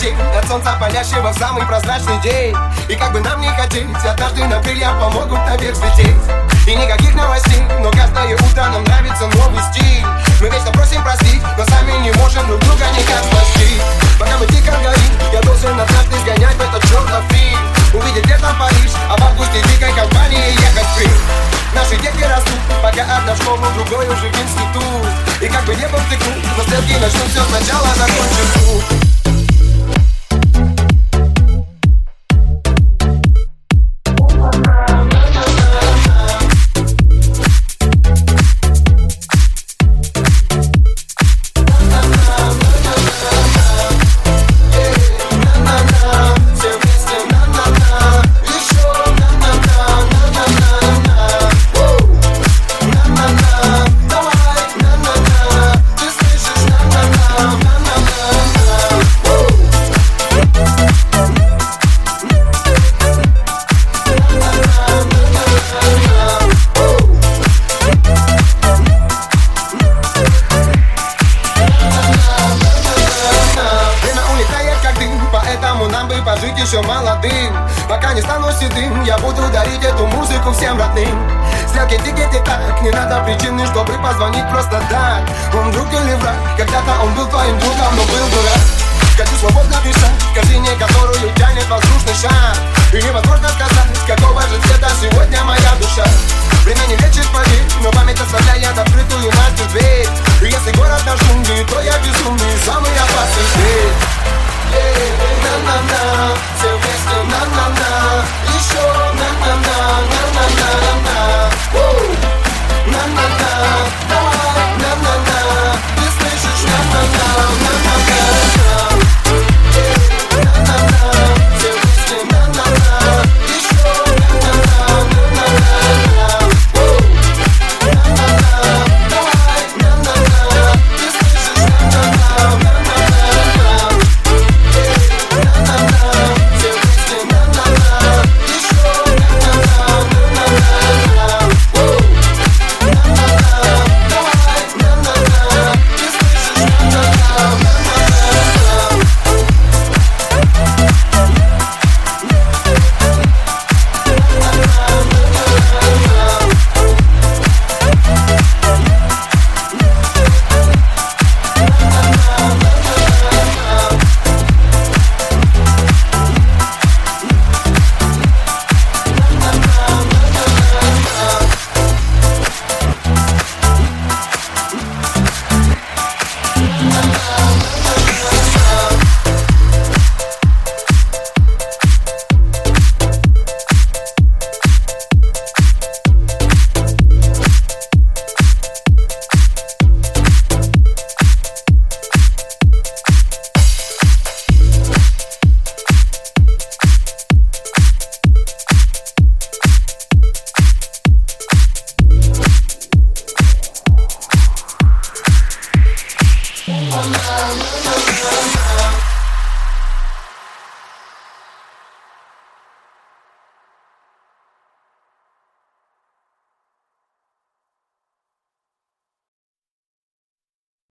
тень от солнца, палящего в самый прозрачный день. И как бы нам не хотеть, однажды нам крылья помогут наверх взлететь. И никаких новостей, но каждое утро нам нравится новый стиль. Мы вечно просим простить, но сами не можем друг друга никак спасти. Пока мы дико горим, я должен однажды сгонять в этот чертов фильм. Увидеть лето Париж, а в августе дикой компании ехать в Крым. Наши детки растут, пока одна в школу, другой уже в институт. И как бы не был ты крут, но стрелки начнут все сначала, закончим тут. Нам бы пожить еще молодым. Пока не стану седым, я буду дарить эту музыку всем родным. Стрелки тикеты так, не надо причины, чтобы позвонить просто так. Он друг или враг, когда-то он был твоим другом, но был дурак.